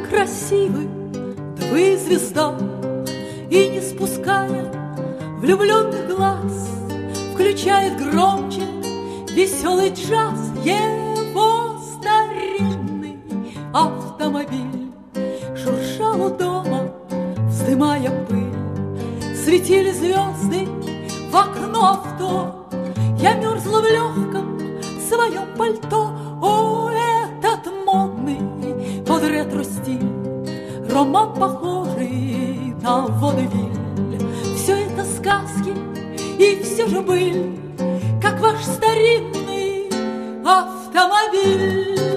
красивы, да вы звезда. И не спуская влюбленных глаз, включает громче веселый джаз. Его старинный автомобиль шуршал у дома, вздымая пыль. Светили звезды в окно авто, я мерзла в легком своем пальто. О, этот модный под ретро-стиль, роман, похожий на водевиль. Все это сказки и все же быль, как ваш старинный автомобиль.